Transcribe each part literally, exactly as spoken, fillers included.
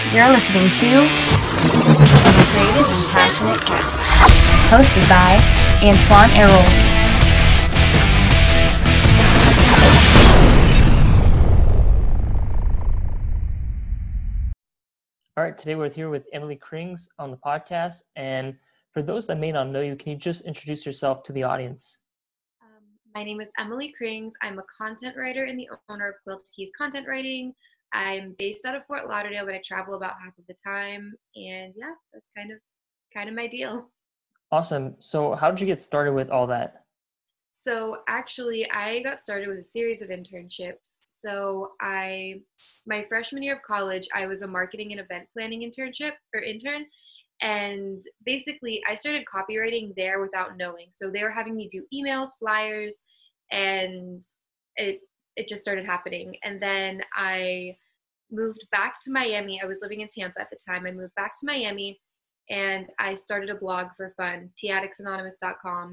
You're listening to Creative and Passionate Cat, hosted by Antoine Erroldi. All right, today we're here with Emily Krings on the podcast. And for those that may not know you, can you just introduce yourself to the audience? Um, my name is Emily Krings. I'm a content writer and the owner of Quill to Keys Content Writing. I'm based out of Fort Lauderdale, but I travel about half of the time. And yeah, that's kind of kind of my deal. Awesome. So how did you get started with all that? So actually, I got started with a series of internships. So I, my freshman year of college, I was a marketing and event planning internship or intern. And basically, I started copywriting there without knowing. So they were having me do emails, flyers, and it it just started happening. And then I moved back to Miami. I was living in Tampa at the time. I moved back to Miami, and I started a blog for fun, t addicts anonymous dot com.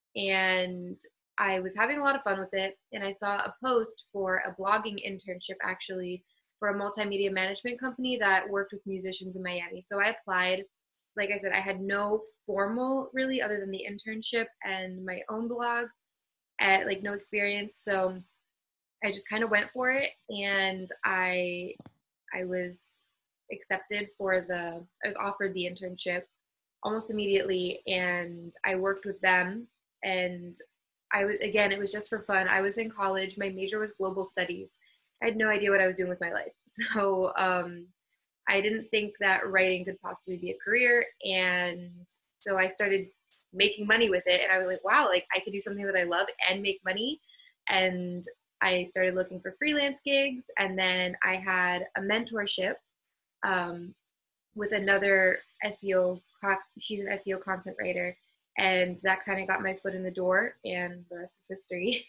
And I was having a lot of fun with it. And I saw a post for a blogging internship, actually, for a multimedia management company that worked with musicians in Miami. So I applied. Like I said, I had no formal really other than the internship and my own blog, at like no experience. So I just kind of went for it, and I I was accepted for the I was offered the internship almost immediately, and I worked with them. And I was, again, it was just for fun. I was in college. My major was global studies. I had no idea what I was doing with my life. So um, I didn't think that writing could possibly be a career. And so I started making money with it. And I was like, wow, like I could do something that I love and make money. And I started looking for freelance gigs. And then I had a mentorship um, with another S E O. She's an S E O content writer. And that kind of got my foot in the door, and the rest is history.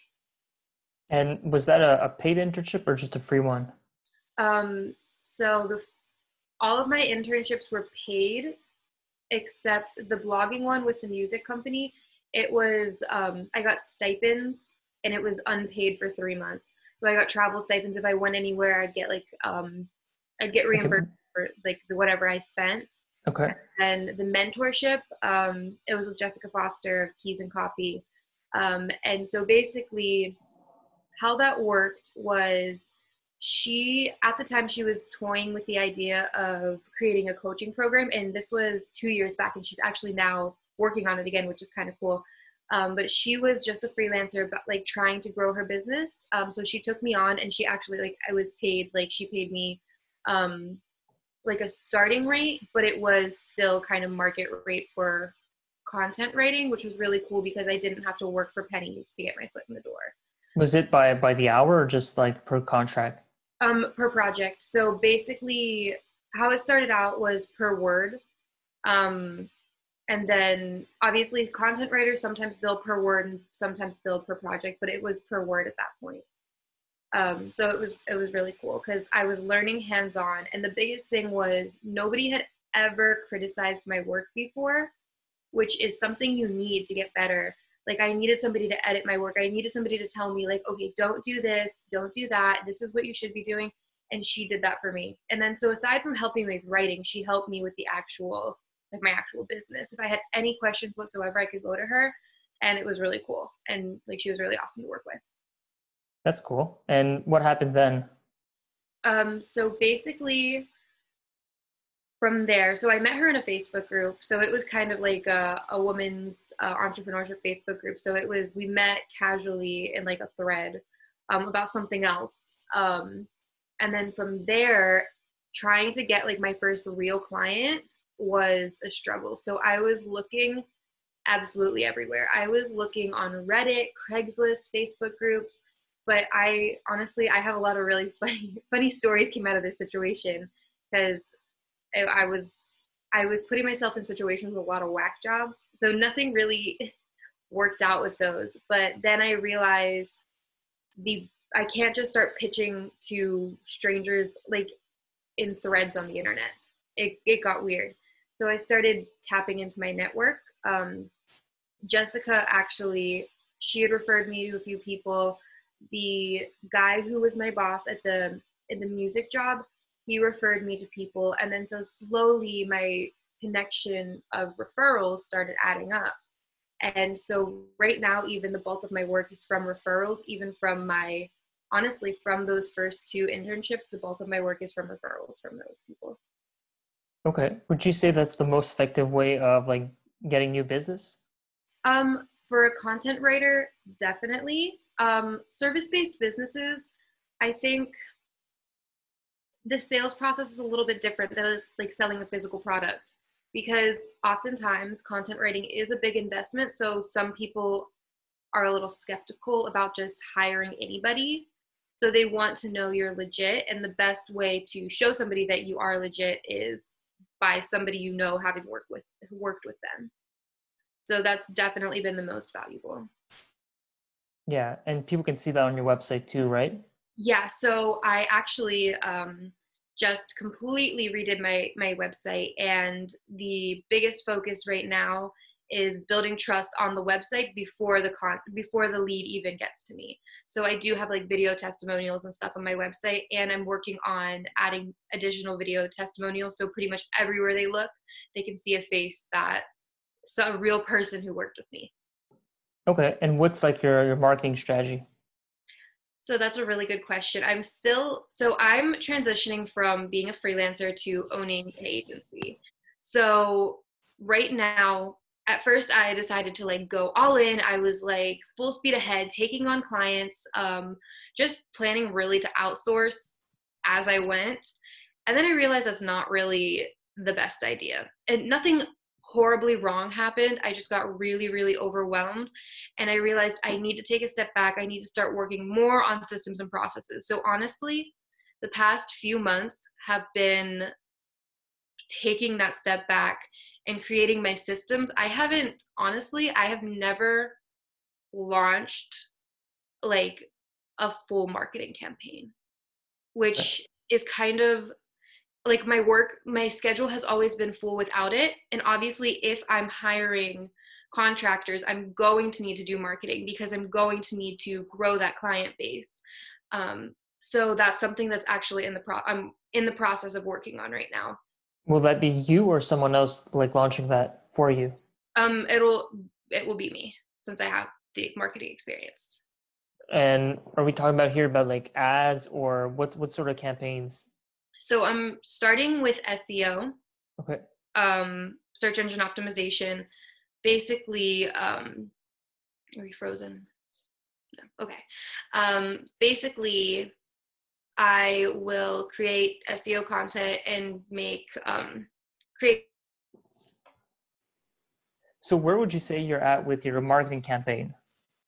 And was that a, a paid internship or just a free one? Um, so the, all of my internships were paid, except the blogging one with the music company. It was, um, I got stipends, and it was unpaid for three months. So I got travel stipends. If I went anywhere, I'd get like, um, I'd get reimbursed okay. for like the, whatever I spent. Okay. And the mentorship, um, it was with Jessica Foster of Keys and Copy. Um, and so basically how that worked was she, at the time, she was toying with the idea of creating a coaching program. And this was two years back, and she's actually now working on it again, which is kind of cool. Um, but she was just a freelancer, but like trying to grow her business. Um, so she took me on, and she actually, like, I was paid, like she paid me, um, like a starting rate, but it was still kind of market rate for content writing, which was really cool because I didn't have to work for pennies to get my foot in the door. Was it by by the hour or just like per contract? Um, per project. So basically how it started out was per word. Um, and then obviously content writers sometimes bill per word and sometimes bill per project, but it was per word at that point. Um, so it was it was really cool because I was learning hands-on, and the biggest thing was nobody had ever criticized my work before, which is something you need to get better. Like I needed somebody to edit my work. I needed somebody to tell me like, okay, don't do this, don't do that. This is what you should be doing. And she did that for me. And then so aside from helping me with writing, she helped me with the actual, like my actual business. If I had any questions whatsoever, I could go to her, and it was really cool. And like she was really awesome to work with. That's cool. And what happened then? Um, so basically from there, so I met her in a Facebook group. So it was kind of like a, a woman's uh, entrepreneurship Facebook group. So it was, we met casually in like a thread um, about something else. Um, and then from there, trying to get like my first real client was a struggle. So I was looking absolutely everywhere. I was looking on Reddit, Craigslist, Facebook groups. But I honestly, I have a lot of really funny, funny stories came out of this situation because I, I was, I was putting myself in situations with a lot of whack jobs. So nothing really worked out with those. But then I realized the, I can't just start pitching to strangers like in threads on the internet. It it got weird. So I started tapping into my network. Um, Jessica actually, she had referred me to a few people. The guy who was my boss at the in the music job, he referred me to people. And then so slowly my connection of referrals started adding up. And so right now, even the bulk of my work is from referrals, even from my, honestly, from those first two internships, the bulk of my work is from referrals from those people. Okay. Would you say that's the most effective way of like getting new business? Um, for a content writer, definitely. Um, service-based businesses, I think the sales process is a little bit different than like selling a physical product, because oftentimes content writing is a big investment. So some people are a little skeptical about just hiring anybody. So they want to know you're legit. And the best way to show somebody that you are legit is by somebody you know having worked with worked with them. So that's definitely been the most valuable. Yeah, and people can see that on your website too, right? Yeah, so I actually um, just completely redid my my website, and the biggest focus right now is building trust on the website before the con before the lead even gets to me. So I do have like video testimonials and stuff on my website, and I'm working on adding additional video testimonials. So pretty much everywhere they look, they can see a face that, so a real person who worked with me. Okay, and what's like your, your marketing strategy? So that's a really good question. I'm still, so I'm transitioning from being a freelancer to owning an agency. So right now, at first I decided to like go all in. I was like full speed ahead, taking on clients, um, just planning really to outsource as I went. And then I realized that's not really the best idea. And nothing horribly wrong happened. I just got really, really overwhelmed. And I realized I need to take a step back. I need to start working more on systems and processes. So honestly, the past few months have been taking that step back and creating my systems. I haven't, honestly, I have never launched like a full marketing campaign, which is kind of like my work, my schedule has always been full without it. And obviously, if I'm hiring contractors, I'm going to need to do marketing because I'm going to need to grow that client base. Um, so that's something that's actually in the pro I'm in the process of working on right now. Will that be you or someone else like launching that for you? Um, it'll it will be me since I have the marketing experience. And are we talking about here about like ads or what what sort of campaigns? So I'm starting with S E O, Okay. um, search engine optimization. Basically, um, are we frozen? No. Okay. Um, basically, I will create S E O content and make um, create. So where would you say you're at with your marketing campaign?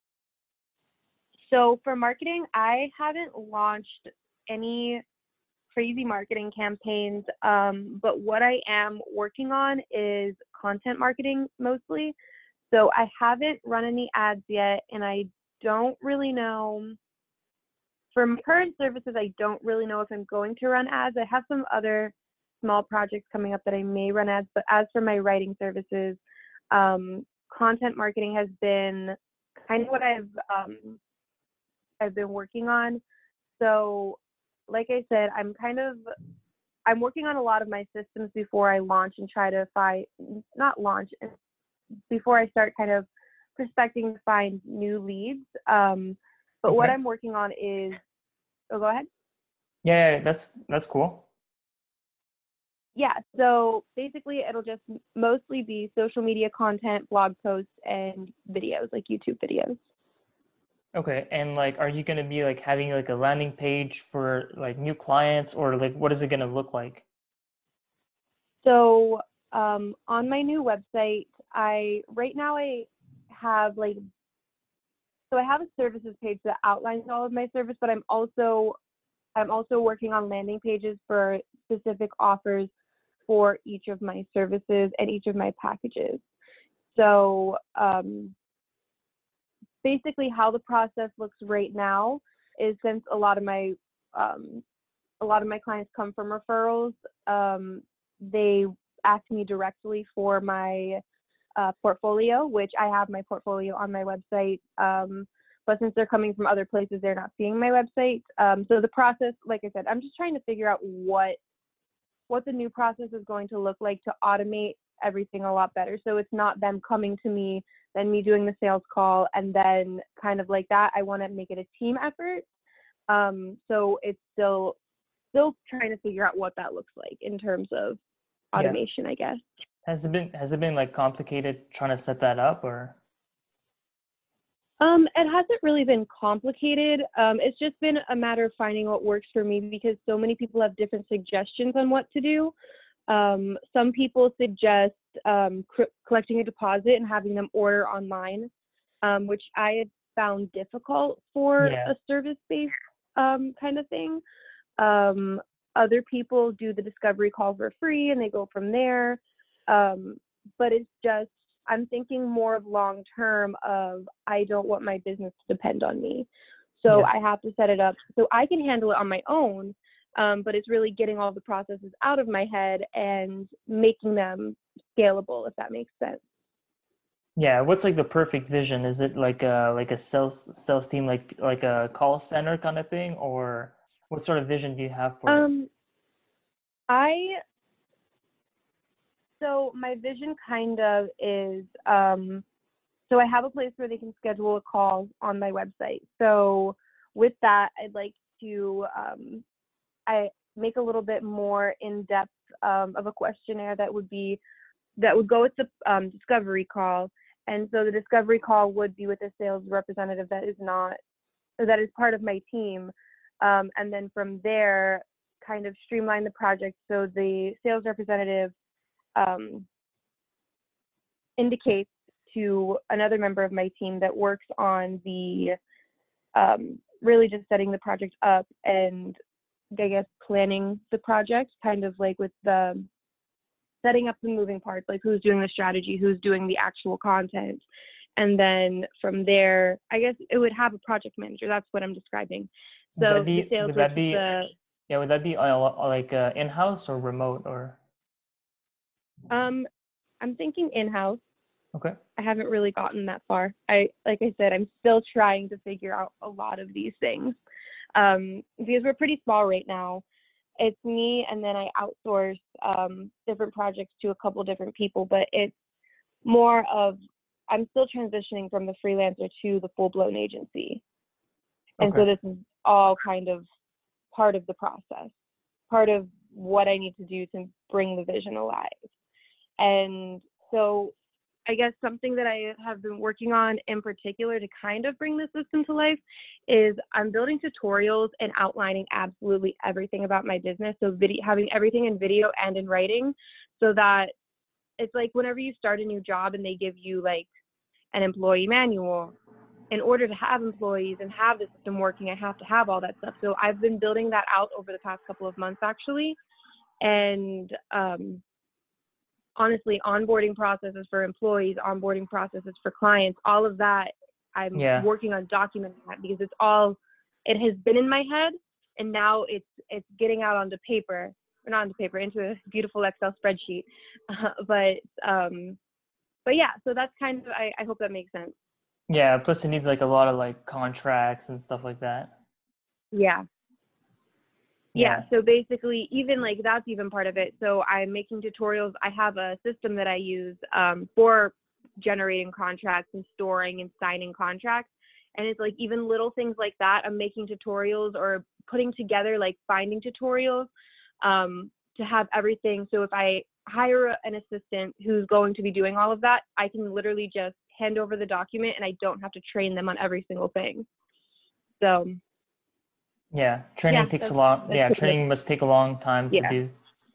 So for marketing, I haven't launched any crazy marketing campaigns, um, but what I am working on is content marketing mostly. So I haven't run any ads yet, and I don't really know, for my current services, I don't really know if I'm going to run ads. I have some other small projects coming up that I may run ads, but as for my writing services, um, content marketing has been kind of what I've um, I've been working on. So like I said, I'm kind of, I'm working on a lot of my systems before I launch and try to find, not launch, before I start kind of prospecting to find new leads. Um, but Okay. what I'm working on is, oh, go ahead. Yeah, yeah, that's that's cool. Yeah, so basically it'll just mostly be social media content, blog posts, and videos, like YouTube videos. Okay, and like, are you gonna be like having like a landing page for like new clients, or like what is it gonna look like? So um, on my new website, I right now I have like, so I have a services page that outlines all of my service, but I'm also I'm also working on landing pages for specific offers for each of my services and each of my packages. So um, basically how the process looks right now is, since a lot of my um, a lot of my clients come from referrals, um, they ask me directly for my uh, portfolio, which I have my portfolio on my website. Um, but since they're coming from other places, they're not seeing my website. Um, so the process, like I said, I'm just trying to figure out what what the new process is going to look like to automate everything a lot better. So it's not them coming to me, then me doing the sales call, and then kind of like that. I want to make it a team effort. Um, so it's still still trying to figure out what that looks like in terms of automation, yeah. I guess. Has it been has it been like complicated trying to set that up, or? Um, it hasn't really been complicated. Um, it's just been a matter of finding what works for me, because so many people have different suggestions on what to do. Um, some people suggest um, cr- collecting a deposit and having them order online, um, which I had found difficult for yeah. a service-based um, kind of thing. Um, other people do the discovery call for free and they go from there. Um, but it's just, I'm thinking more of long term of, I don't want my business to depend on me. So yeah. I have to set it up so I can handle it on my own. Um, but it's really getting all the processes out of my head and making them scalable, if that makes sense. Yeah. What's like the perfect vision? Is it like a, like a sales, sales team, like, like a call center kind of thing, or what sort of vision do you have for um, it? I, So my vision kind of is, um, so I have a place where they can schedule a call on my website. So with that, I'd like to, um, I make a little bit more in-depth um, of a questionnaire that would be, that would go with the um, discovery call. And so the discovery call would be with a sales representative that is not, or that is part of my team. Um, and then from there, kind of streamline the project. So the sales representative Um, indicates to another member of my team that works on the um, really just setting the project up and I guess planning the project, kind of like with the setting up the moving parts, like who's doing the strategy, who's doing the actual content. And then from there, I guess it would have a project manager. That's what I'm describing. So would that be, the sales would that be the, yeah, would that be uh, like uh, in-house or remote, or? Um, I'm thinking in-house. Okay. I haven't really gotten that far. I, like I said, I'm still trying to figure out a lot of these things um, because we're pretty small right now. It's me, and then I outsource um, different projects to a couple different people, but it's more of, I'm still transitioning from the freelancer to the full-blown agency. And okay. so this is all kind of part of the process, part of what I need to do to bring the vision alive. And so I guess something that I have been working on in particular to kind of bring this system to life is I'm building tutorials and outlining absolutely everything about my business. So video, having everything in video and in writing, so that it's like whenever you start a new job and they give you like an employee manual, in order to have employees and have the system working, I have to have all that stuff. So I've been building that out over the past couple of months actually. And um, honestly, onboarding processes for employees, onboarding processes for clients, all of that, I'm yeah. working on documenting that because it's all, it has been in my head and now it's it's getting out onto paper, or not onto paper, into a beautiful Excel spreadsheet. Uh, but, um, but yeah, so that's kind of, I, I hope that makes sense. Yeah, plus it needs like a lot of like contracts and stuff like that. Yeah. Yeah. Yeah, so basically, even like that's even part of it. So I'm making tutorials. I have a system that I use um, for generating contracts and storing and signing contracts. And it's like even little things like that. I'm making tutorials or putting together like finding tutorials um, to have everything. So if I hire an assistant who's going to be doing all of that, I can literally just hand over the document and I don't have to train them on every single thing. So. Yeah, training Yeah, takes a long, yeah, training it. must take a long time yeah. to do.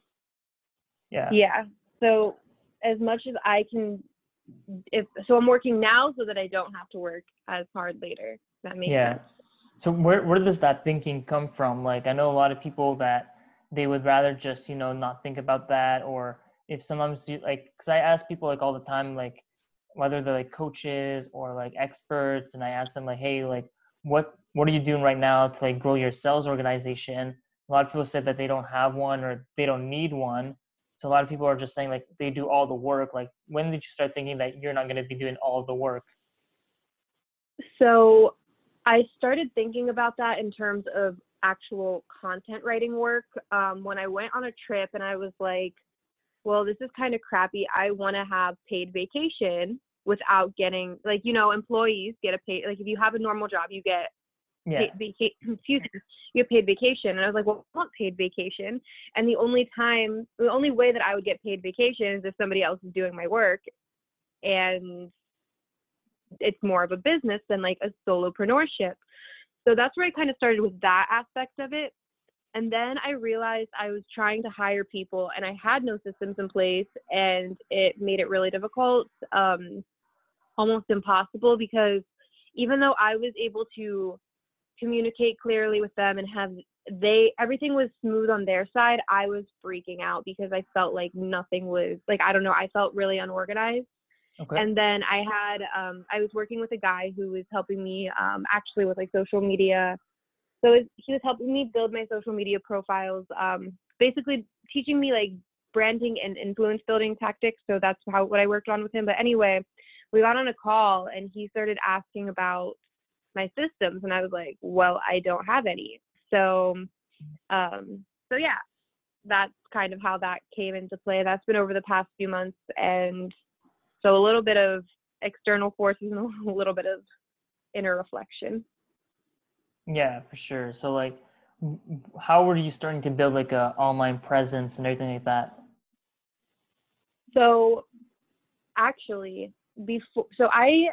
Yeah. Yeah. So as much as I can, if so I'm working now so that I don't have to work as hard later. That makes yeah. sense. So where, where does that thinking come from? Like, I know a lot of people that they would rather just, you know, not think about that. Or if sometimes you like, cause I ask people like all the time, like whether they're like coaches or like experts. And I ask them like, hey, like, what, what are you doing right now to like grow your sales organization? A lot of people said that they don't have one or they don't need one. So a lot of people are just saying like they do all the work. Like, when did you start thinking that you're not going to be doing all the work? So I started thinking about that in terms of actual content writing work um, when I went on a trip and I was like, well, this is kind of crappy. I want to have paid vacation without getting, like, you know, employees get a paid, like if you have a normal job, you get Yeah. paid vaca- excuse me, you get paid vacation. And I was like, well, I want paid vacation. And the only time, the only way that I would get paid vacation is if somebody else is doing my work. And it's more of a business than like a solopreneurship. So that's where I kind of started with that aspect of it. And then I realized I was trying to hire people and I had no systems in place, and it made it really difficult, um, almost impossible, because even though I was able to communicate clearly with them and have they, everything was smooth on their side, I was freaking out because I felt like nothing was, like, I don't know, I felt really unorganized. Okay. And then I had, um, I was working with a guy who was helping me um, actually with like social media. So it, he was helping me build my social media profiles, um, basically teaching me like branding and influence building tactics. So that's how what I worked on with him. But anyway, we got on a call and he started asking about my systems, and I was like, well, I don't have any. So, um, so yeah, that's kind of how that came into play. That's been over the past few months, and so a little bit of external forces and a little bit of inner reflection. Yeah, for sure. So like, w- w- how were you starting to build like a online presence and everything like that? So actually, before, so I,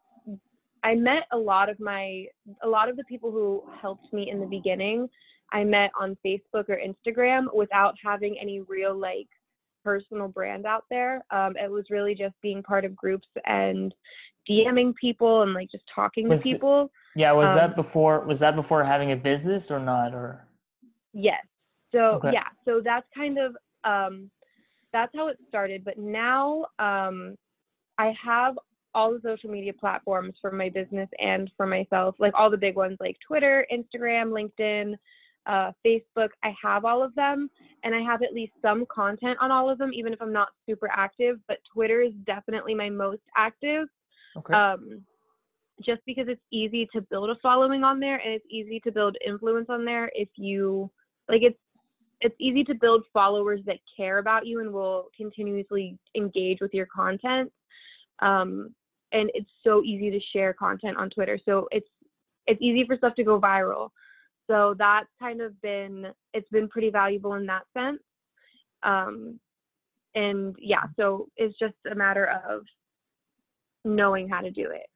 I met a lot of my, a lot of the people who helped me in the beginning, I met on Facebook or Instagram without having any real like personal brand out there. Um, it was really just being part of groups and DMing people and like just talking Was to the- people. Yeah, was Um, that before, was that before having a business or not, or? Yes. So Okay. yeah, so that's kind of, um, that's how it started. But now um, I have all the social media platforms for my business and for myself, like all the big ones like Twitter, Instagram, LinkedIn, uh, Facebook. I have all of them, and I have at least some content on all of them, even if I'm not super active. But Twitter is definitely my most active, Okay. um, just because it's easy to build a following on there, and it's easy to build influence on there if you, like, it's it's easy to build followers that care about you and will continuously engage with your content. Um, and it's so easy to share content on Twitter. So it's it's easy for stuff to go viral. So that's kind of been, it's been pretty valuable in that sense. Um, and yeah, so it's just a matter of knowing how to do it.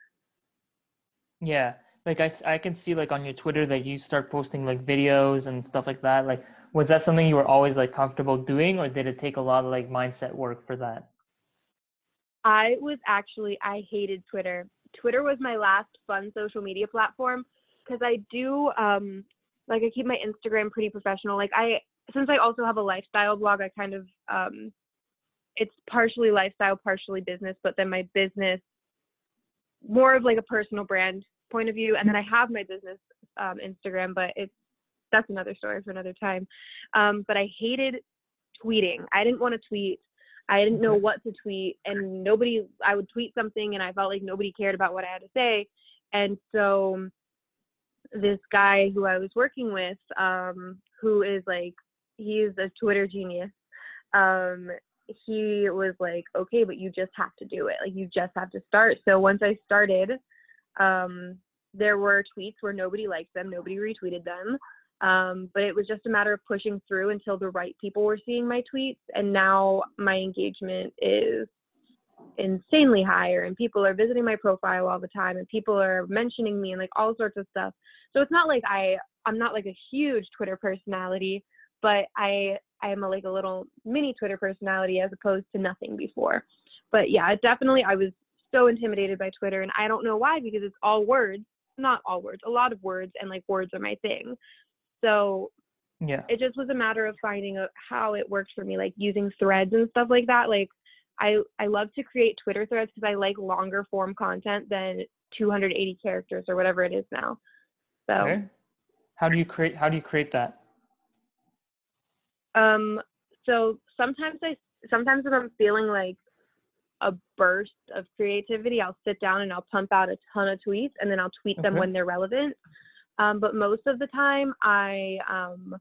Yeah, like I, s- I can see like on your Twitter that you start posting like videos and stuff like that. Like, was that something you were always like comfortable doing, or did it take a lot of like mindset work for that? I was actually, I hated Twitter. Twitter was my last fun social media platform because I do, um, like I keep my Instagram pretty professional. Like I, since I also have a lifestyle blog, I kind of, um, it's partially lifestyle, partially business, but then my business, more of like a personal brand point of view. And then I have my business um, Instagram, but it's, that's another story for another time. Um, but I hated tweeting. I didn't want to tweet. I didn't know Okay. what to tweet, and nobody, I would tweet something and I felt like nobody cared about what I had to say. And so this guy who I was working with, um, who is like, he's a Twitter genius. Um, he was like, okay, but you just have to do it. Like, you just have to start. So once I started, um, there were tweets where nobody liked them, nobody retweeted them. Um, but it was just a matter of pushing through until the right people were seeing my tweets. And now my engagement is insanely higher, and people are visiting my profile all the time, and people are mentioning me and like all sorts of stuff. So it's not like I, I'm not like a huge Twitter personality, but I, I am a, like a little mini Twitter personality as opposed to nothing before. But yeah, it definitely, I was so intimidated by Twitter, and I don't know why, because it's all words, not all words, a lot of words, and like words are my thing. So Yeah. it just was a matter of finding out how it worked for me, like using threads and stuff like that. Like I, I love to create Twitter threads because I like longer form content than two hundred eighty characters or whatever it is now. So, Okay. How do you create, how do you create that? um, so sometimes I, sometimes if I'm feeling like a burst of creativity, I'll sit down and I'll pump out a ton of tweets, and then I'll tweet them Okay. when they're relevant. Um, but most of the time I, um,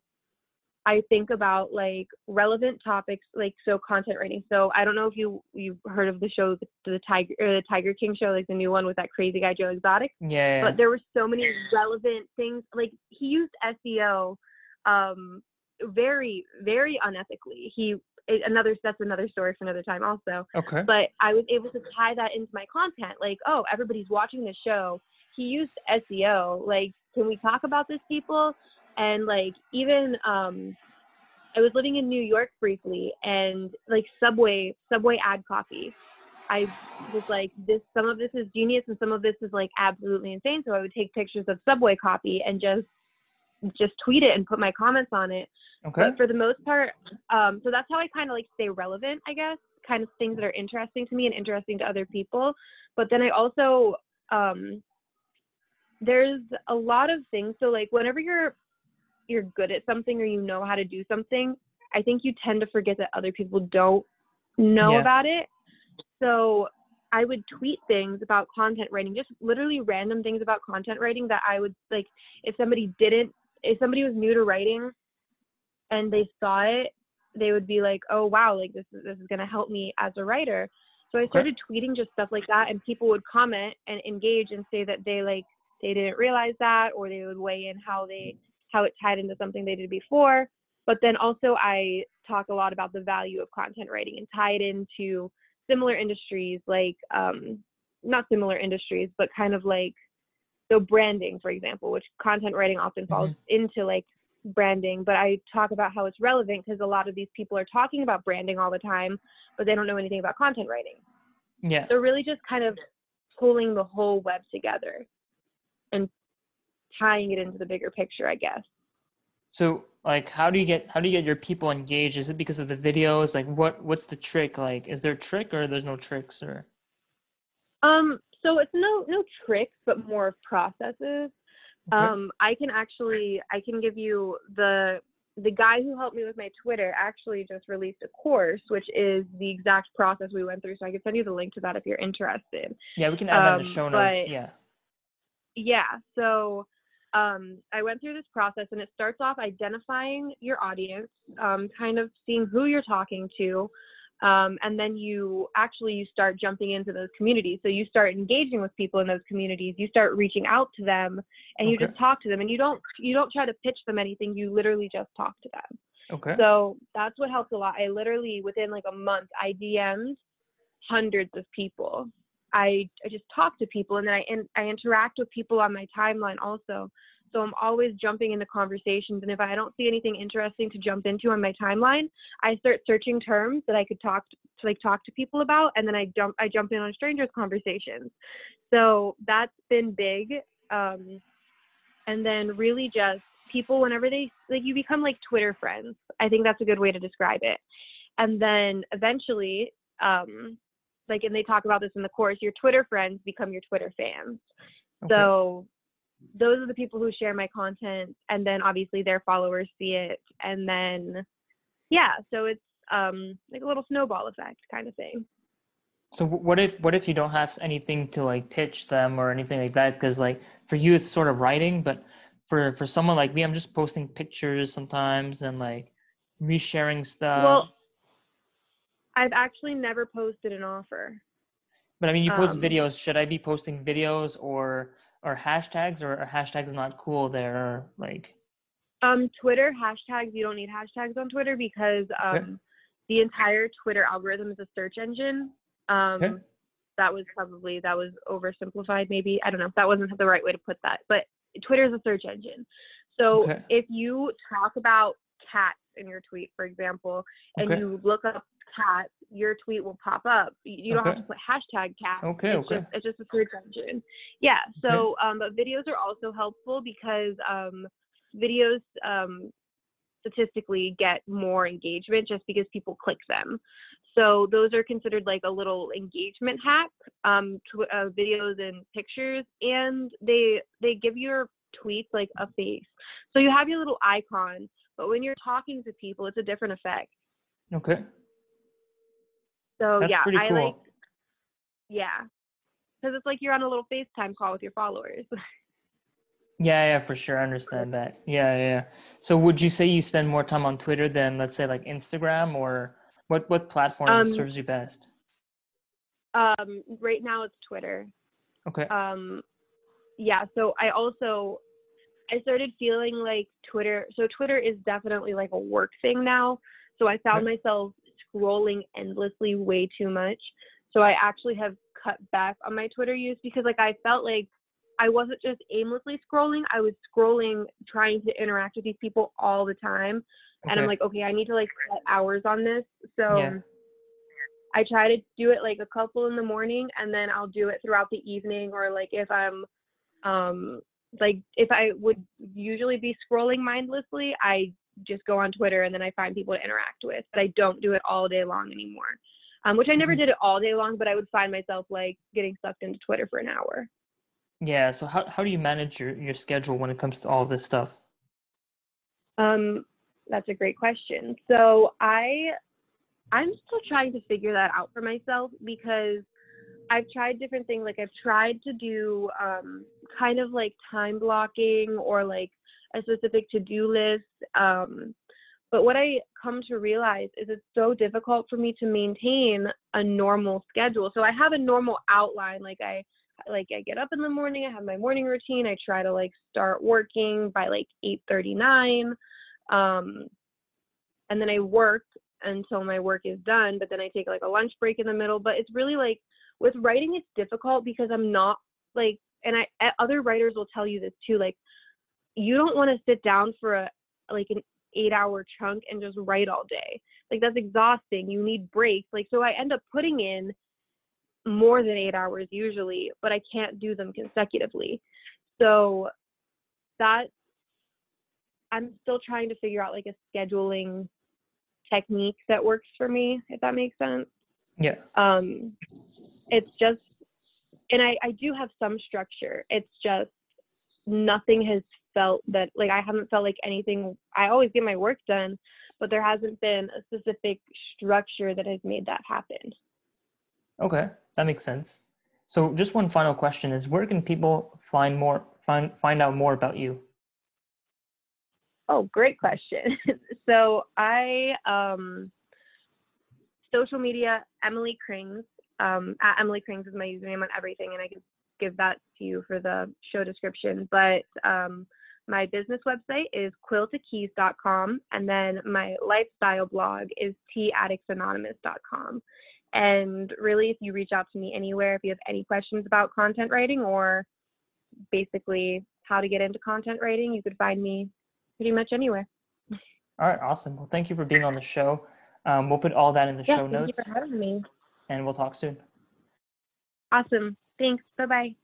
I think about like relevant topics, like so content writing. So I don't know if you you've heard of the show, the, the Tiger or the Tiger King show, like the new one with that crazy guy Joe Exotic. Yeah, yeah. But there were so many relevant things. Like he used S E O, um, very very unethically. He another that's another story for another time also. Okay. But I was able to tie that into my content. Like, oh, everybody's watching this show. He used S E O. Like, can we talk about this, people? And like even um, I was living in New York briefly, and like Subway Subway ad copy. I was like, this some of this is genius, and some of this is like absolutely insane. So I would take pictures of Subway copy and just just tweet it and put my comments on it. Okay. But for the most part, um, so that's how I kind of like stay relevant, I guess. Kind of things that are interesting to me and interesting to other people. But then I also um, there's a lot of things. So like whenever you're you're good at something or you know how to do something, I think you tend to forget that other people don't know Yeah. about it. So I would tweet things about content writing, just literally random things about content writing that I would like, if somebody didn't, if somebody was new to writing and they saw it, they would be like, oh, wow, like this is, this is going to help me as a writer. So I started okay. tweeting just stuff like that, and people would comment and engage and say that they like, they didn't realize that, or they would weigh in how they, how it tied into something they did before. But then also I talk a lot about the value of content writing and tie it into similar industries, like um, not similar industries, but kind of like, so branding, for example, which content writing often falls mm-hmm. into like branding, but I talk about how it's relevant because a lot of these people are talking about branding all the time, but they don't know anything about content writing. Yeah. So really just kind of pulling the whole web together and tying it into the bigger picture, I guess. So like, how do you get, how do you get your people engaged? Is it because of the videos? Like what, what's the trick? Like, is there a trick or there's no tricks or? Um, so it's no, no tricks, but more of processes. Okay. Um, I can actually, I can give you the, the guy who helped me with my Twitter actually just released a course, which is the exact process we went through. So I can send you the link to that if you're interested. Yeah, we can add that in the show um, notes. but, Yeah. Yeah. So um, I went through this process, and it starts off identifying your audience, um, kind of seeing who you're talking to. Um, and then you actually, you start jumping into those communities. So you start engaging with people in those communities, you start reaching out to them, and you okay. just talk to them, and you don't, you don't try to pitch them anything. You literally just talk to them. Okay. So that's what helped a lot. I literally, within like a month, I D M'd hundreds of people. I, I just talk to people, and then I, in, I interact with people on my timeline also. So I'm always jumping into conversations. And if I don't see anything interesting to jump into on my timeline, I start searching terms that I could talk to, to like talk to people about. And then I jump, I jump in on strangers' conversations. So that's been big. Um, and then really just people, whenever they, like you become like Twitter friends. I think that's a good way to describe it. And then eventually, um, like, and they talk about this in the course, your Twitter friends become your Twitter fans. Okay. So those are the people who share my content, and then obviously their followers see it. And then, yeah, so it's um, like a little snowball effect kind of thing. So what if, what if you don't have anything to like pitch them or anything like that? Cause like for you, it's sort of writing, but for, for someone like me, I'm just posting pictures sometimes and like resharing stuff. Well, I've actually never posted an offer. But I mean, you post um, videos. Should I be posting videos or or hashtags, or are hashtags not cool there? Or like, um, Twitter hashtags. You don't need hashtags on Twitter because um, okay. the entire Twitter algorithm is a search engine. Um, okay. That was probably that was oversimplified. Maybe I don't know. That wasn't the right way to put that. But Twitter is a search engine. So okay. if you talk about cats in your tweet, for example, and okay. you look up cat, your tweet will pop up. You don't okay. have to put hashtag cat. Okay, it's okay. Just, it's just a search engine. Yeah. So, okay. um, but videos are also helpful because um, videos um, statistically get more engagement just because people click them. So those are considered like a little engagement hack, um, tw- uh, videos and pictures, and they they give your tweets like a face. So you have your little icon, but when you're talking to people, it's a different effect. Okay. So That's yeah, pretty I cool. like, yeah, because it's like you're on a little FaceTime call with your followers. Yeah, yeah, for sure. I understand that. Yeah, yeah. yeah. So would you say you spend more time on Twitter than, let's say, like Instagram, or what what platform Um, serves you best? um, right now it's Twitter. Okay. Um, yeah. So I also I started feeling like Twitter. So Twitter is definitely like a work thing now. So I found Okay. myself scrolling endlessly way too much. So I actually have cut back on my Twitter use because like I felt like I wasn't just aimlessly scrolling. I was scrolling trying to interact with these people all the time. And I'm Okay. like, okay, I need to like set hours on this. Yeah. So I try to do it like a couple in the morning, and then I'll do it throughout the evening, or like if I'm um like if I would usually be scrolling mindlessly, I just go on Twitter and then I find people to interact with. But I don't do it all day long anymore. Um, which I never Mhm. did it all day long, but I would find myself like getting sucked into Twitter for an hour. Yeah. So how how do you manage your your schedule when it comes to all this stuff? Um, that's a great question. So I I'm still trying to figure that out for myself because I've tried different things. Like I've tried to do um, kind of like time blocking or like a specific to-do list. Um, but what I come to realize is it's so difficult for me to maintain a normal schedule. So I have a normal outline. Like I like I get up in the morning, I have my morning routine. I try to like start working by like eight thirty-nine. Um, and then I work until my work is done, but then I take like a lunch break in the middle. But it's really like with writing, it's difficult because I'm not like, and I other writers will tell you this too, like you don't want to sit down for a like an eight hour chunk and just write all day. Like that's exhausting. You need breaks. Like so I end up putting in more than eight hours usually, but I can't do them consecutively. So that I'm still trying to figure out like a scheduling technique that works for me, if that makes sense. Yeah. Um, it's just, and I, I do have some structure. It's just nothing has felt that, like, I haven't felt like anything, I always get my work done, but there hasn't been a specific structure that has made that happen. Okay, that makes sense. So just one final question is, where can people find more find find out more about you? Oh, great question. So I, um, social media, Emily Krings, um, at Emily Krings is my username on everything, and I can give that to you for the show description. But um, my business website is quill to keys dot com, and then my lifestyle blog is tea addicts anonymous dot com. And really, if you reach out to me anywhere, if you have any questions about content writing or basically how to get into content writing, you could find me pretty much anywhere. All right, awesome. Well, thank you for being on the show. Um, we'll put all that in the Yeah, show thank you for notes, having me. and we'll talk soon. Awesome. Thanks. Bye-bye.